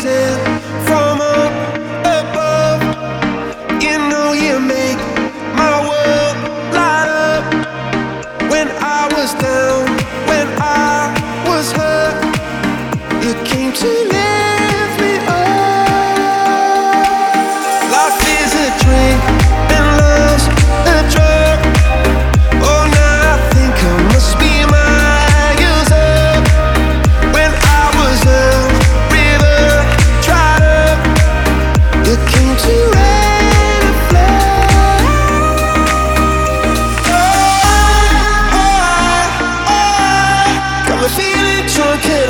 sent from up above. You know you make my world light up. When I was down, when I was hurt, you came to lift me up. Life is a drink and love's a drug. Oh, now I think I must be miles up. When I was a river dried up, you came to rain and flood. Oh, got me feeling drunk.